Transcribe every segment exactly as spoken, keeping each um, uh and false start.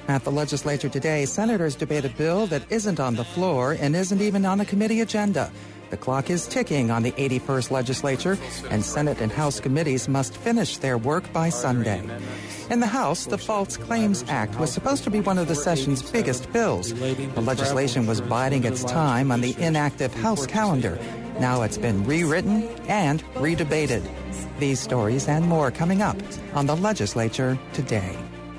At the legislature today, senators debate a bill that isn't on the floor and isn't even on a committee agenda. The clock is ticking on the eighty-first legislature, and Senate and House committees must finish their work by Sunday. In the House, the False Claims Act was supposed to be one of the session's biggest bills. The legislation was biding its time on the inactive House calendar. Now it's been rewritten and redebated. These stories and more coming up on the legislature today.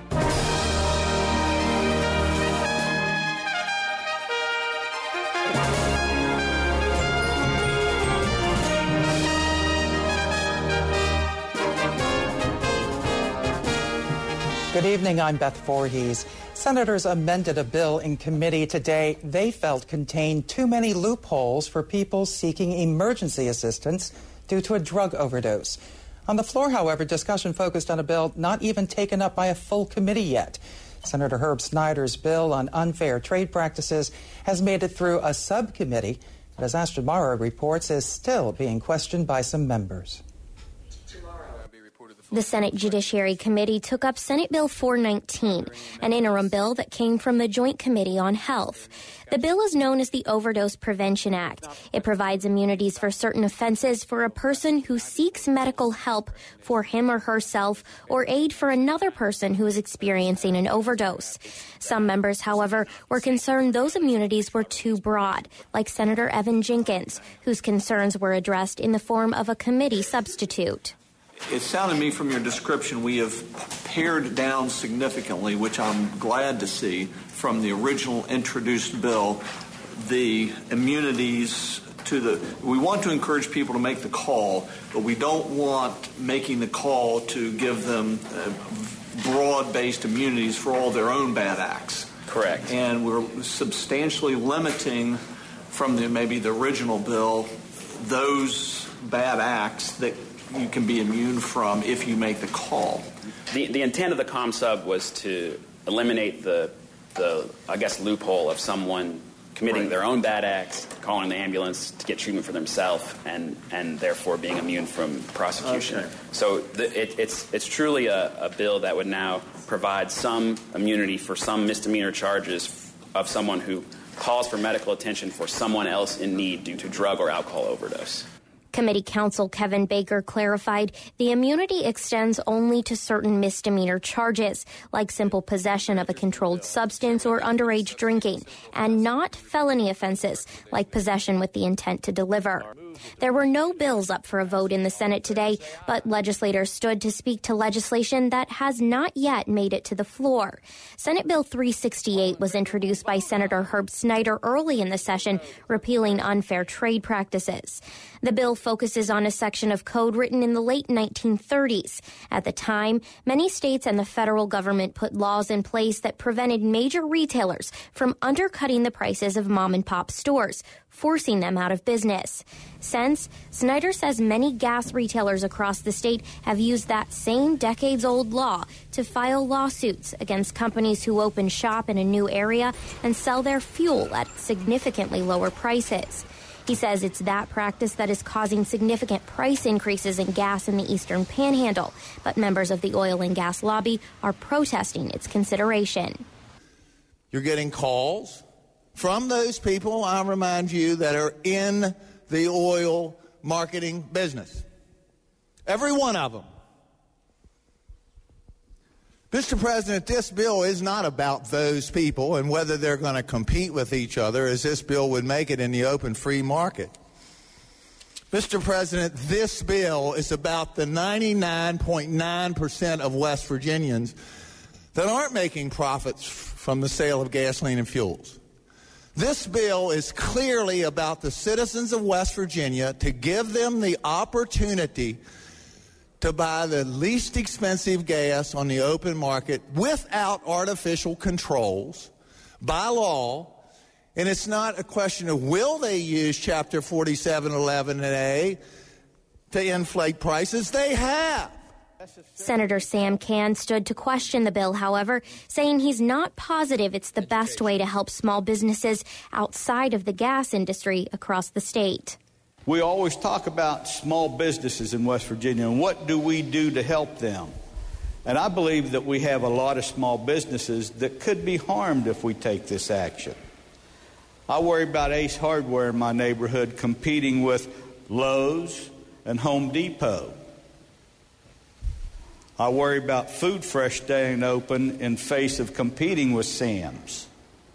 Good evening, I'm Beth Voorhees. Senators amended a bill in committee today they felt contained too many loopholes for people seeking emergency assistance due to a drug overdose. On the floor, however, discussion focused on a bill not even taken up by a full committee yet. Senator Herb Snyder's bill on unfair trade practices has made it through a subcommittee, but as Astrid Mara reports, is still being questioned by some members. The Senate Judiciary Committee took up Senate Bill four nineteen, an interim bill that came from the Joint Committee on Health. The bill is known as the Overdose Prevention Act. It provides immunities for certain offenses for a person who seeks medical help for him or herself or aid for another person who is experiencing an overdose. Some members, however, were concerned those immunities were too broad, like Senator Evan Jenkins, whose concerns were addressed in the form of a committee substitute. It sounded to me from your description we have pared down significantly, which I'm glad to see, from the original introduced bill, the immunities to the... We want to encourage people to make the call, but we don't want making the call to give them uh, broad-based immunities for all their own bad acts. Correct. And we're substantially limiting from the maybe the original bill those bad acts that you can be immune from if you make the call. The the intent of the ComSub was to eliminate the, the I guess, loophole of someone committing right. their own bad acts, calling the ambulance to get treatment for themselves, and, and therefore being immune from prosecution. Okay. So the, it, it's it's truly a, a bill that would now provide some immunity for some misdemeanor charges of someone who calls for medical attention for someone else in need due to drug or alcohol overdose. Committee counsel Kevin Baker clarified the immunity extends only to certain misdemeanor charges, like simple possession of a controlled substance or underage drinking, and not felony offenses, like possession with the intent to deliver. There were no bills up for a vote in the Senate today, but legislators stood to speak to legislation that has not yet made it to the floor. Senate Bill three sixty-eight was introduced by Senator Herb Snyder early in the session, repealing unfair trade practices. The bill focuses on a section of code written in the late nineteen thirties. At the time, many states and the federal government put laws in place that prevented major retailers from undercutting the prices of mom-and-pop stores, forcing them out of business. Since, Snyder says many gas retailers across the state have used that same decades-old law to file lawsuits against companies who open shop in a new area and sell their fuel at significantly lower prices. He says it's that practice that is causing significant price increases in gas in the Eastern Panhandle, but members of the oil and gas lobby are protesting its consideration. You're getting calls from those people, I remind you, that are in the oil marketing business. Every one of them. Mister President, this bill is not about those people and whether they're going to compete with each other as this bill would make it in the open free market. Mister President, this bill is about the ninety-nine point nine percent of West Virginians that aren't making profits from the sale of gasoline and fuels. This bill is clearly about the citizens of West Virginia to give them the opportunity to buy the least expensive gas on the open market without artificial controls by law. And it's not a question of will they use Chapter forty-seven eleven A to inflate prices. They have. Senator Sam Can stood to question the bill, however, saying he's not positive it's the best way to help small businesses outside of the gas industry across the state. We always talk about small businesses in West Virginia and what do we do to help them. And I believe that we have a lot of small businesses that could be harmed if we take this action. I worry about Ace Hardware in my neighborhood competing with Lowe's and Home Depot. I worry about Food Fresh staying open in face of competing with Sam's.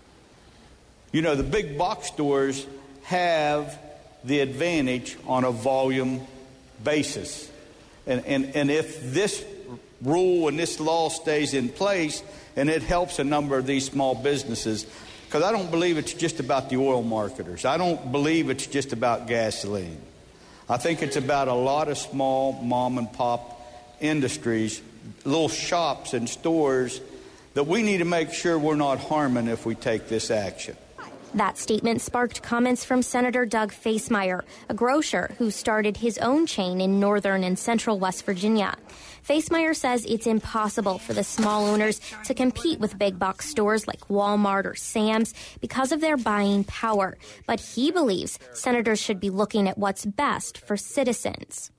You know, the big box stores have the advantage on a volume basis. And, and, and if this rule and this law stays in place, and it helps a number of these small businesses, because I don't believe it's just about the oil marketers. I don't believe it's just about gasoline. I think it's about a lot of small mom and pop industries, little shops and stores that we need to make sure we're not harming if we take this action. That statement sparked comments from Senator Doug Facemeyer, a grocer who started his own chain in northern and central West Virginia. Facemeyer says it's impossible for the small owners to compete with big box stores like Walmart or Sam's because of their buying power. But he believes senators should be looking at what's best for citizens.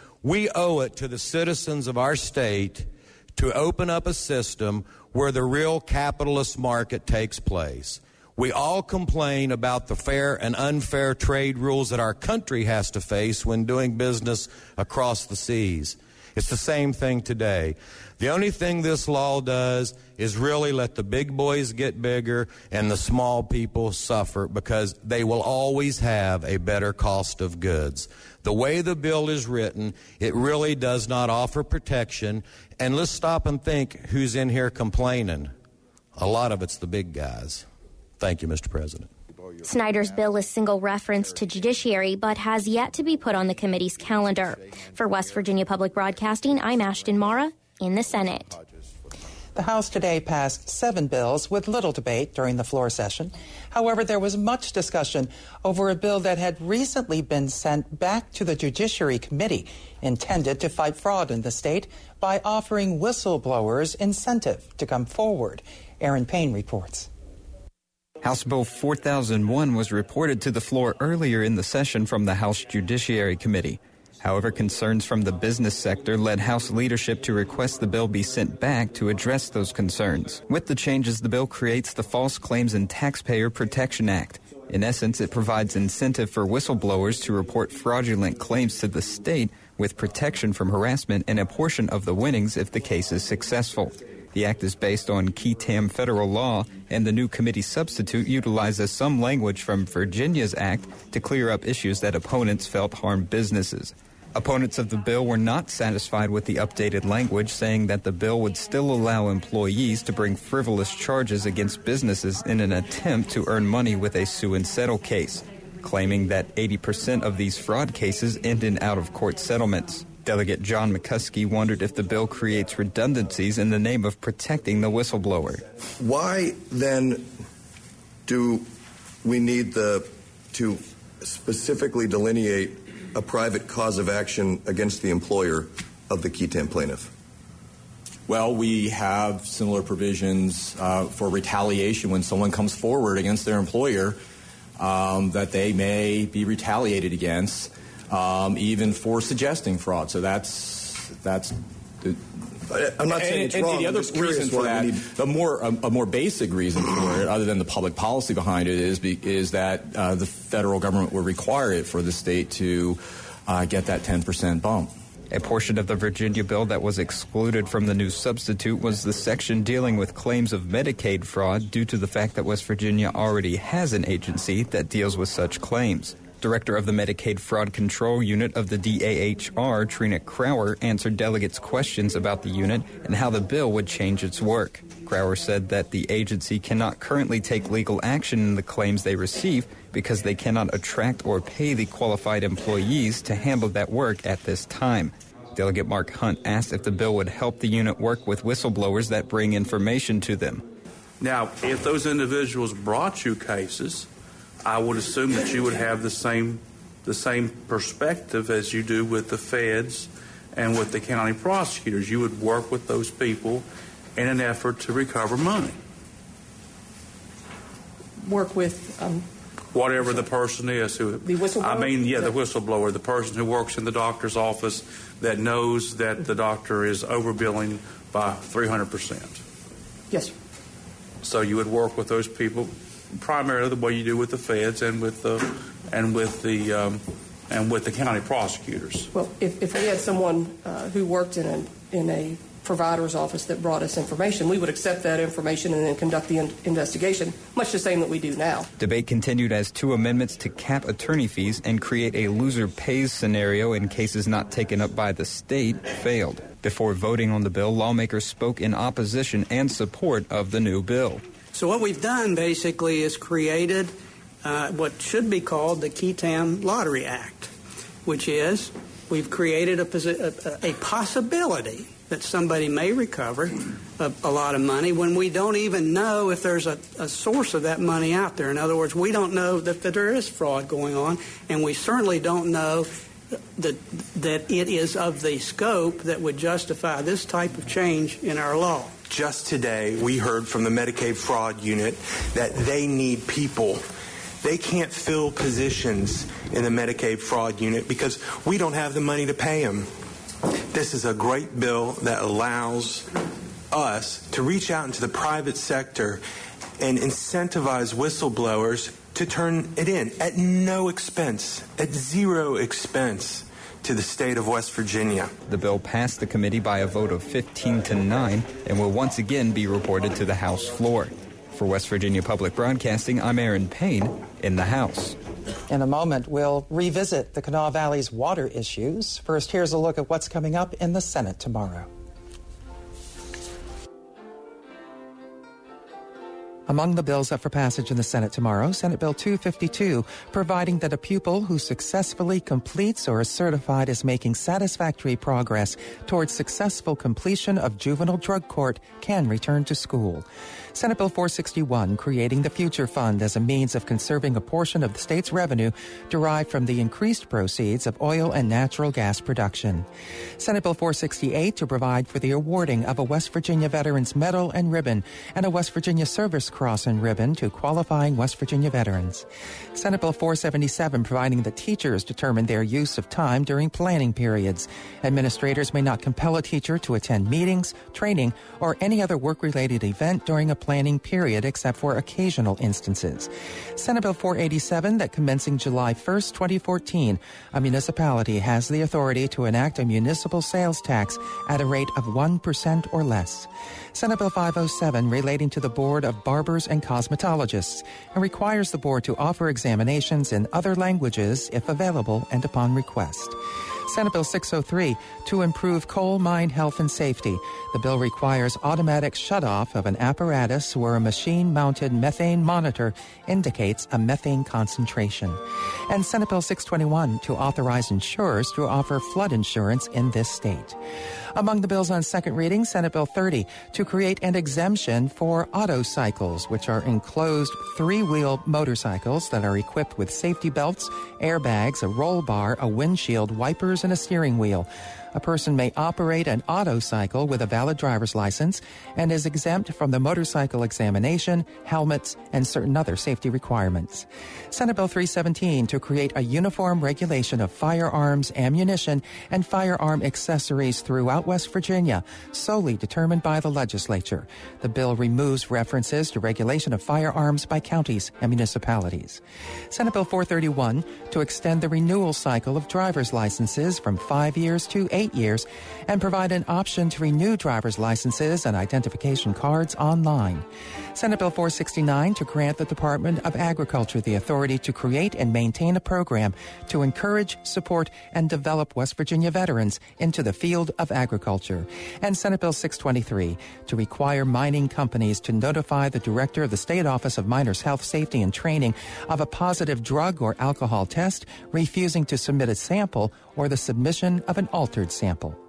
We owe it to the citizens of our state to open up a system where the real capitalist market takes place. We all complain about the fair and unfair trade rules that our country has to face when doing business across the seas. It's the same thing today. The only thing this law does is really let the big boys get bigger and the small people suffer because they will always have a better cost of goods. The way the bill is written, it really does not offer protection. And let's stop and think who's in here complaining. A lot of it's the big guys. Thank you, Mister President. Snyder's bill is single reference to judiciary, but has yet to be put on the committee's calendar. For West Virginia Public Broadcasting, I'm Ashton Mara in the Senate. The House today passed seven bills with little debate during the floor session. However, there was much discussion over a bill that had recently been sent back to the Judiciary Committee, intended to fight fraud in the state by offering whistleblowers incentive to come forward. Aaron Payne reports. House Bill four thousand one was reported to the floor earlier in the session from the House Judiciary Committee. However, concerns from the business sector led House leadership to request the bill be sent back to address those concerns. With the changes, the bill creates the False Claims and Taxpayer Protection Act. In essence, it provides incentive for whistleblowers to report fraudulent claims to the state with protection from harassment and a portion of the winnings if the case is successful. The act is based on Key Tam federal law, and the new committee substitute utilizes some language from Virginia's act to clear up issues that opponents felt harmed businesses. Opponents of the bill were not satisfied with the updated language, saying that the bill would still allow employees to bring frivolous charges against businesses in an attempt to earn money with a sue and settle case, claiming that eighty percent of these fraud cases end in out-of-court settlements. Delegate John McCuskey wondered if the bill creates redundancies in the name of protecting the whistleblower. Why then do we need the to specifically delineate a private cause of action against the employer of the Key Tam plaintiff? Well, we have similar provisions uh, for retaliation when someone comes forward against their employer um, that they may be retaliated against. Um, even for suggesting fraud. So that's that's. The, I'm not saying and, it's and, wrong. And the other reason for that, need... a more a, a more basic reason for it, other than the public policy behind it, is be, is that uh, the federal government will require it for the state to uh, get that ten percent bump. A portion of the Virginia bill that was excluded from the new substitute was the section dealing with claims of Medicaid fraud due to the fact that West Virginia already has an agency that deals with such claims. Director of the Medicaid Fraud Control Unit of the D A H R, Trina Crower, answered delegates' questions about the unit and how the bill would change its work. Crower said that the agency cannot currently take legal action in the claims they receive because they cannot attract or pay the qualified employees to handle that work at this time. Delegate Mark Hunt asked if the bill would help the unit work with whistleblowers that bring information to them. Now, if those individuals brought you cases, I would assume that you would have the same the same perspective as you do with the feds and with the county prosecutors. You would work with those people in an effort to recover money. Work with um, whatever the person is who. The whistleblower? I mean, yeah, the that... whistleblower, the person who works in the doctor's office that knows that the doctor is overbilling by three hundred percent. Yes, sir. So you would work with those people primarily the way you do with the feds and with the and with the um, and with the county prosecutors. Well, if, if we had someone uh, who worked in a in a provider's office that brought us information, we would accept that information and then conduct the in- investigation, much the same that we do now. Debate continued as two amendments to cap attorney fees and create a loser pays scenario in cases not taken up by the state failed. Before voting on the bill, lawmakers spoke in opposition and support of the new bill. So what we've done basically is created uh, what should be called the Qui Tam Lottery Act, which is we've created a, posi- a, a possibility that somebody may recover a, a lot of money when we don't even know if there's a, a source of that money out there. In other words, we don't know that, that there is fraud going on, and we certainly don't know that that it is of the scope that would justify this type of change in our law. Just today, we heard from the Medicaid fraud unit that they need people. They can't fill positions in the Medicaid fraud unit because we don't have the money to pay them. This is a great bill that allows us to reach out into the private sector and incentivize whistleblowers to turn it in at no expense, at zero expense to the state of West Virginia. The bill passed the committee by a vote of fifteen to nine and will once again be reported to the House floor. For West Virginia Public Broadcasting, I'm Aaron Payne in the House. In a moment, we'll revisit the Kanawha Valley's water issues. First, here's a look at what's coming up in the Senate tomorrow. Among the bills up for passage in the Senate tomorrow, Senate Bill two fifty-two, providing that a pupil who successfully completes or is certified as making satisfactory progress towards successful completion of juvenile drug court can return to school. Senate Bill four sixty-one, creating the Future Fund as a means of conserving a portion of the state's revenue derived from the increased proceeds of oil and natural gas production. Senate Bill four sixty-eight, to provide for the awarding of a West Virginia Veterans Medal and Ribbon and a West Virginia Service Cross and Ribbon to qualifying West Virginia veterans. Senate Bill four seventy-seven, providing that teachers determine their use of time during planning periods. Administrators may not compel a teacher to attend meetings, training, or any other work-related event during a planning period except for occasional instances. Senate Bill four eighty-seven, that commencing July first, twenty fourteen, a municipality has the authority to enact a municipal sales tax at a rate of one percent or less. Senate Bill five oh seven, relating to the Board of Barbers and Cosmetologists, and requires the board to offer examinations in other languages if available and upon request. Senate Bill six oh three, to improve coal mine health and safety. The bill requires automatic shutoff of an apparatus where a machine-mounted methane monitor indicates a methane concentration. And Senate Bill six twenty-one, to authorize insurers to offer flood insurance in this state. Among the bills on second reading, Senate Bill thirty, to create an exemption for autocycles, which are enclosed three-wheel motorcycles that are equipped with safety belts, airbags, a roll bar, a windshield, wipers, and a steering wheel. A person may operate an autocycle with a valid driver's license and is exempt from the motorcycle examination, helmets, and certain other safety requirements. Senate Bill three seventeen, to create a uniform regulation of firearms, ammunition, and firearm accessories throughout West Virginia, solely determined by the legislature. The bill removes references to regulation of firearms by counties and municipalities. Senate Bill four thirty-one, to extend the renewal cycle of driver's licenses from five years to eight years and provide an option to renew driver's licenses and identification cards online. Senate Bill four sixty-nine, to grant the Department of Agriculture the authority to create and maintain a program to encourage, support, and develop West Virginia veterans into the field of agriculture. And Senate Bill six twenty-three, to require mining companies to notify the Director of the State Office of Miners Health, Safety, and Training of a positive drug or alcohol test, refusing to submit a sample or the submission of an altered sample.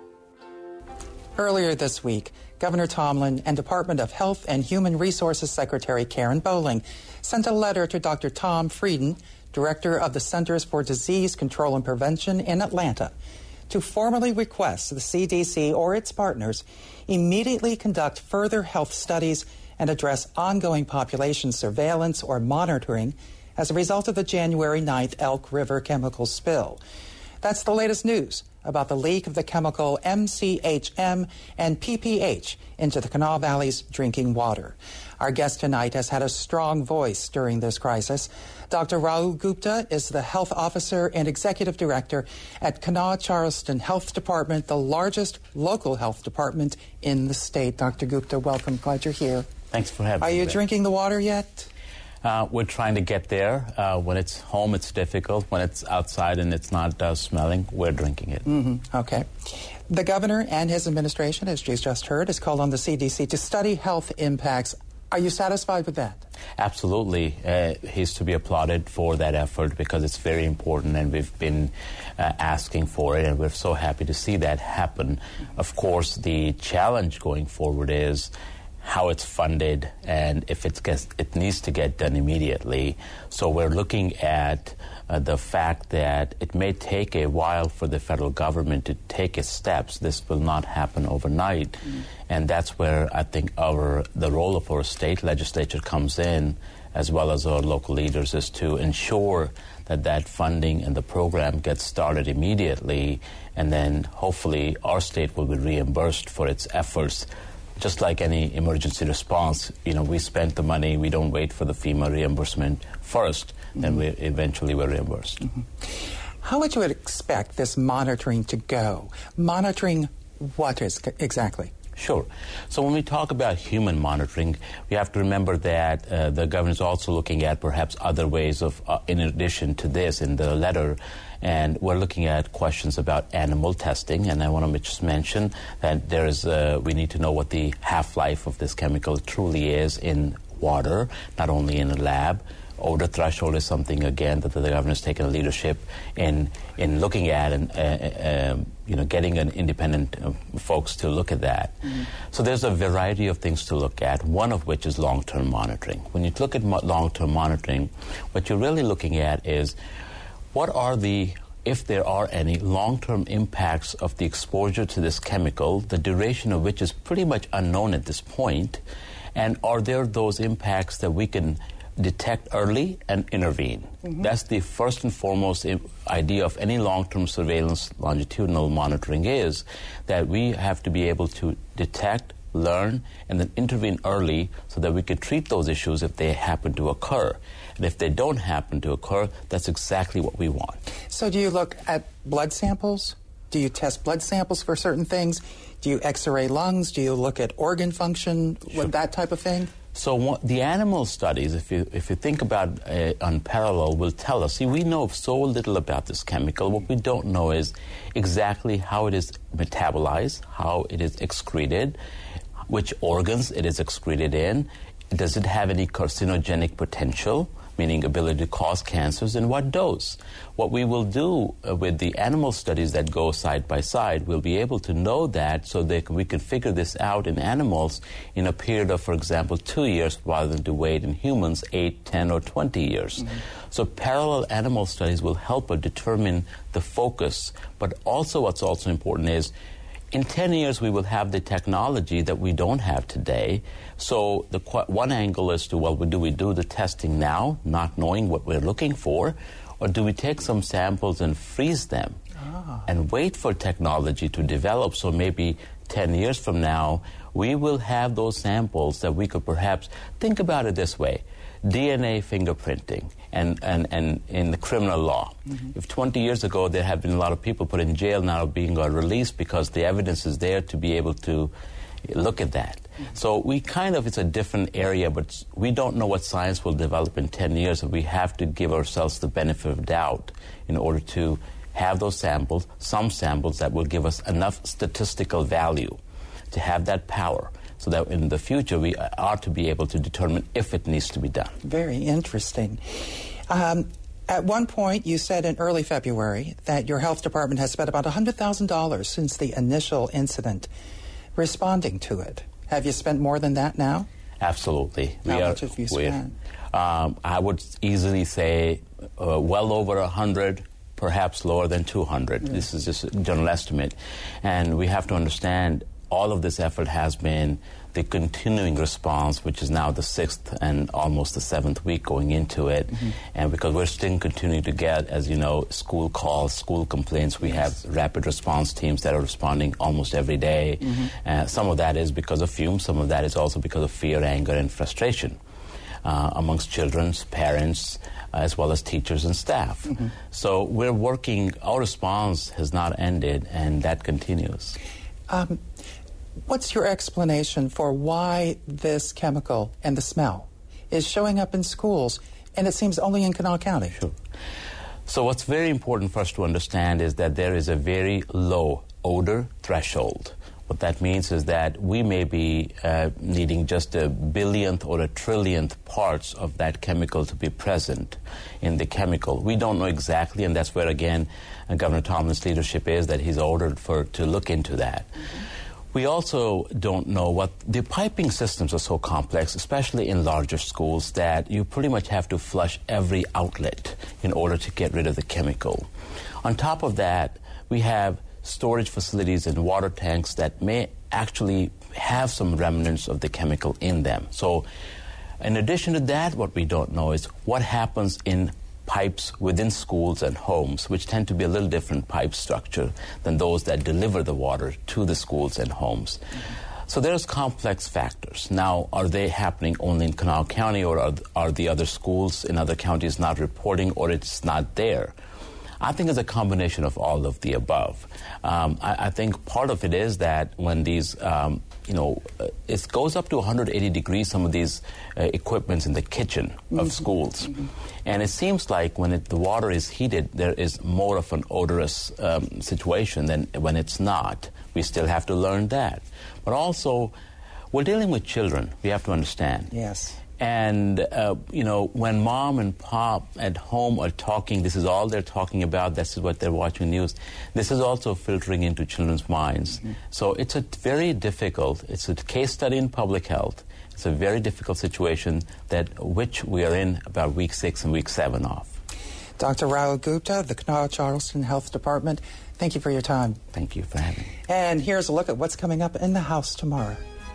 Earlier this week, Governor Tomlin and Department of Health and Human Resources Secretary Karen Bowling sent a letter to Doctor Tom Frieden, Director of the Centers for Disease Control and Prevention in Atlanta, to formally request the C D C or its partners immediately conduct further health studies and address ongoing population surveillance or monitoring as a result of the January ninth Elk River chemical spill. That's the latest news about the leak of the chemical M C H M and P P H into the Kanawha Valley's drinking water. Our guest tonight has had a strong voice during this crisis. Doctor Rahul Gupta is the health officer and executive director at Kanawha Charleston Health Department, the largest local health department in the state. Doctor Gupta, welcome. Glad you're here. Thanks for having me. Are you there. drinking the water yet? Uh, we're trying to get there. Uh, when it's home, it's difficult. When it's outside and it's not uh, smelling, we're drinking it. Mm-hmm. Okay. The governor and his administration, as you just heard, has called on the C D C to study health impacts. Are you satisfied with that? Absolutely. Uh, he's to be applauded for that effort because it's very important, and we've been uh, asking for it, and we're so happy to see that happen. Of course, the challenge going forward is how it's funded and if it's gets, it needs to get done immediately. So we're looking at uh, the fact that it may take a while for the federal government to take its steps. This will not happen overnight. Mm-hmm. And that's where I think our the role of our state legislature comes in, as well as our local leaders, is to ensure that that funding and the program gets started immediately, and then hopefully our state will be reimbursed for its efforts. Just like any emergency response, you know, we spent the money, we don't wait for the FEMA reimbursement first, mm-hmm. then we eventually were reimbursed. Mm-hmm. How would you expect this monitoring to go? Monitoring what is exactly? Sure. So when we talk about human monitoring, we have to remember that uh, the governor is also looking at perhaps other ways of, uh, in addition to this in the letter, and we're looking at questions about animal testing. And I want to just mention that there is, uh, we need to know what the half-life of this chemical truly is in water, not only in a lab. Odor threshold is something, again, that the governor has taken leadership in in looking at and, uh, uh, you know, getting an independent uh, folks to look at that. Mm-hmm. So there's a variety of things to look at, one of which is long-term monitoring. When you look at mo- long-term monitoring, what you're really looking at is what are the, if there are any long-term impacts of the exposure to this chemical, the duration of which is pretty much unknown at this point, and are there those impacts that we can detect early and intervene. Mm-hmm. That's the first and foremost idea of any long-term surveillance longitudinal monitoring, is that we have to be able to detect, learn, and then intervene early so that we can treat those issues if they happen to occur. And if they don't happen to occur, that's exactly what we want. So do you look at blood samples? Do you test blood samples for certain things? Do you X-ray lungs? Do you look at organ function, sure. that type of thing? So what, the animal studies, if you if you think about uh, on parallel, will tell us, see, we know so little about this chemical. What we don't know is exactly how it is metabolized, how it is excreted, which organs it is excreted in, does it have any carcinogenic potential, meaning ability to cause cancers, and what dose. What we will do uh, with the animal studies that go side by side, we'll be able to know that so that we can figure this out in animals in a period of, for example, two years rather than to wait in humans eight, ten, or twenty years. Mm-hmm. So parallel animal studies will help us determine the focus, but also what's also important is in ten years, we will have the technology that we don't have today. So the qu- one angle is to, well, do we do the testing now, not knowing what we're looking for, or do we take some samples and freeze them ah. and wait for technology to develop? So maybe ten years from now, we will have those samples that we could perhaps think about it this way. D N A fingerprinting and, and, and in the criminal law. Mm-hmm. If twenty years ago there have been a lot of people put in jail, now being uh, released because the evidence is there to be able to look at that. Mm-hmm. So we kind of, it's a different area, but we don't know what science will develop in ten years, so we have to give ourselves the benefit of doubt in order to have those samples, some samples that will give us enough statistical value to have that power, so that in the future we are to be able to determine if it needs to be done. Very interesting. Um, at one point, you said in early February that your health department has spent about one hundred thousand dollars since the initial incident responding to it. Have you spent more than that now? Absolutely. How we much are, have you spent? Um, I would easily say uh, well over one hundred, perhaps lower than two hundred. Mm. This is just a general estimate. And we have to understand all of this effort has been the continuing response, which is now the sixth and almost the seventh week going into it. Mm-hmm. And because we're still continuing to get, as you know, school calls, school complaints, we have rapid response teams that are responding almost every day. Mm-hmm. Uh, some of that is because of fumes, some of that is also because of fear, anger, and frustration uh, amongst children, parents, uh, as well as teachers and staff. Mm-hmm. So we're working, our response has not ended, and that continues. Um, What's your explanation for why this chemical and the smell is showing up in schools, and it seems only in Kanawha County? Sure. So what's very important for us to understand is that there is a very low odor threshold. What that means is that we may be uh, needing just a billionth or a trillionth parts of that chemical to be present in the chemical. We don't know exactly, and that's where, again, uh, Governor Tomlin's leadership is, that he's ordered for to look into that. Mm-hmm. We also don't know what the piping systems are so complex, especially in larger schools, that you pretty much have to flush every outlet in order to get rid of the chemical. On top of that, we have storage facilities and water tanks that may actually have some remnants of the chemical in them. So in addition to that, what we don't know is what happens in pipes within schools and homes, which tend to be a little different pipe structure than those that deliver the water to the schools and homes. Mm-hmm. So there's complex factors. Now, are they happening only in Kanawha County, or are, are the other schools in other counties not reporting, or it's not there? I think it's a combination of all of the above. Um, I, I think part of it is that when these, um, you know, uh, it goes up to one hundred eighty degrees, some of these uh, equipments in the kitchen mm-hmm. of schools. Mm-hmm. And it seems like when it, the water is heated, there is more of an odorous um, situation than when it's not. We still have to learn that. But also, we're dealing with children. We have to understand. Yes. And, uh, you know, when mom and pop at home are talking, this is all they're talking about, this is what they're watching news, this is also filtering into children's minds. Mm-hmm. So it's a very difficult, it's a case study in public health. It's a very difficult situation that which we are in about week six and week seven of. Doctor Rahul Gupta of the Kanawha Charleston Health Department, thank you for your time. Thank you for having me. And here's a look at what's coming up in the House tomorrow.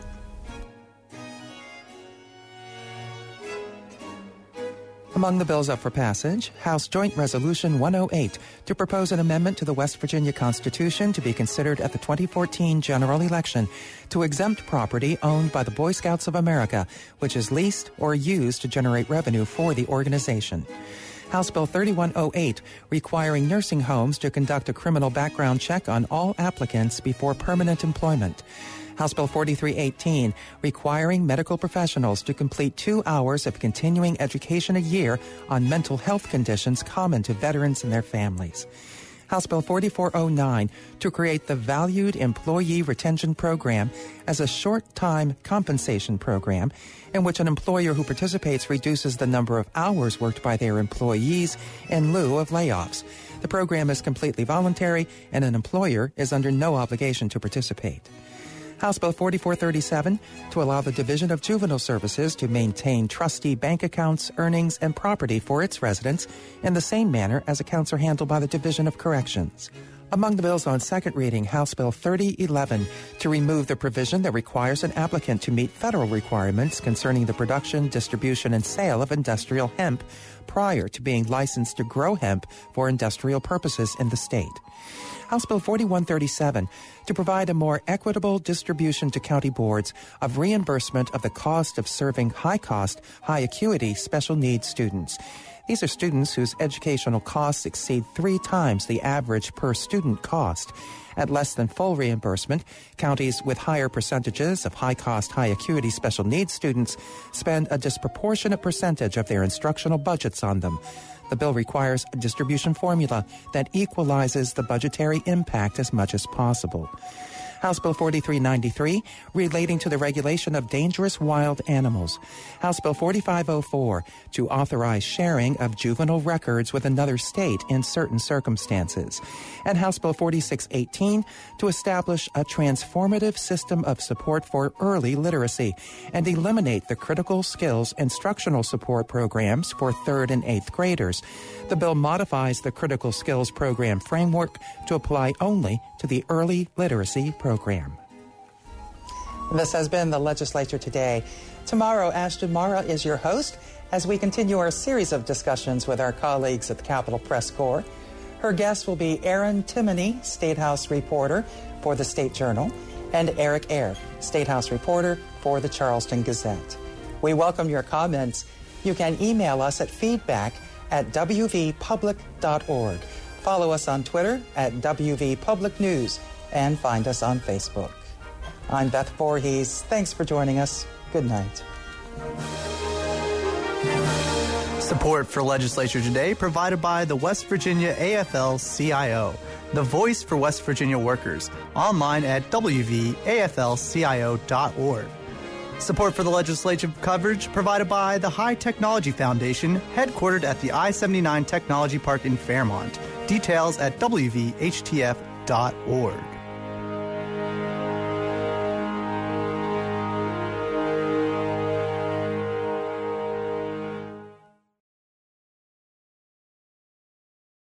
Among the bills up for passage, House Joint Resolution one oh eight to propose an amendment to the West Virginia Constitution to be considered at the twenty fourteen general election to exempt property owned by the Boy Scouts of America, which is leased or used to generate revenue for the organization. House Bill thirty-one oh eight, requiring nursing homes to conduct a criminal background check on all applicants before permanent employment. House Bill forty-three eighteen, requiring medical professionals to complete two hours of continuing education a year on mental health conditions common to veterans and their families. House Bill forty-four oh nine, to create the Valued Employee Retention Program as a short-time compensation program in which an employer who participates reduces the number of hours worked by their employees in lieu of layoffs. The program is completely voluntary, and an employer is under no obligation to participate. House Bill forty-four thirty-seven, to allow the Division of Juvenile Services to maintain trustee bank accounts, earnings, and property for its residents in the same manner as accounts are handled by the Division of Corrections. Among the bills on second reading, House Bill thirty eleven, to remove the provision that requires an applicant to meet federal requirements concerning the production, distribution, and sale of industrial hemp prior to being licensed to grow hemp for industrial purposes in the state. House Bill forty-one thirty-seven, to provide a more equitable distribution to county boards of reimbursement of the cost of serving high-cost, high-acuity special needs students. These are students whose educational costs exceed three times the average per-student cost. At less than full reimbursement, counties with higher percentages of high-cost, high-acuity special needs students spend a disproportionate percentage of their instructional budgets on them. The bill requires a distribution formula that equalizes the budgetary impact as much as possible. House Bill forty-three ninety-three, relating to the regulation of dangerous wild animals. House Bill forty-five oh four, to authorize sharing of juvenile records with another state in certain circumstances. And House Bill forty-six eighteen, to establish a transformative system of support for early literacy and eliminate the critical skills instructional support programs for third and eighth graders. The bill modifies the critical skills program framework to apply only to the early literacy program. This has been the Legislature Today. Tomorrow, Ashton Mara is your host as we continue our series of discussions with our colleagues at the Capitol Press Corps. Her guest will be Aaron Timoney, State House reporter for the State Journal, and Eric Ayre, State House reporter for the Charleston Gazette. We welcome your comments. You can email us at feedback at w v public dot org. Follow us on Twitter at W V Public News and find us on Facebook. I'm Beth Voorhees. Thanks for joining us. Good night. Support for Legislature Today provided by the West Virginia A F L C I O, the voice for West Virginia workers, online at w v a f l c i o dot org. Support for the legislative coverage provided by the High Technology Foundation, headquartered at the I seventy-nine Technology Park in Fairmont. Details at w v h t f dot org.